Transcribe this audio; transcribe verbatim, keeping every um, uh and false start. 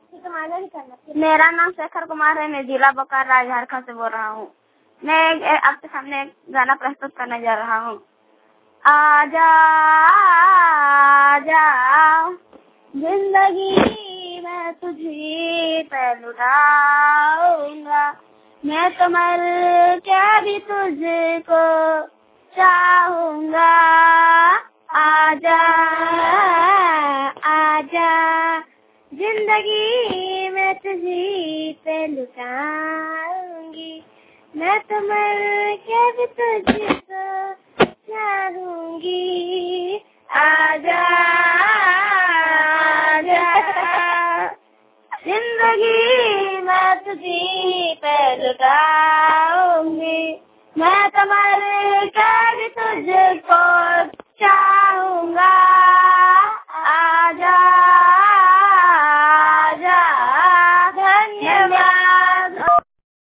मेरा नाम शेखर कुमार है। मैं जिला बोकारो झारखंड से बोल रहा हूँ। मैं आपके सामने एक गाना प्रस्तुत करने जा रहा हूँ। आजा आजा जिंदगी मैं तुझी पे लुटाऊंगा, मैं तो मर के भी तुझको चाहूंगा। आजा आजा जिंदगी मैं तुझी पे लुटाऊंगी, मैं तो मर के भी तुझको चाहूंगी। आजा आजा जिंदगी मैं तुझी पे लुटाऊंगी, मैं तो मर के भी तुझको चाहूंगा।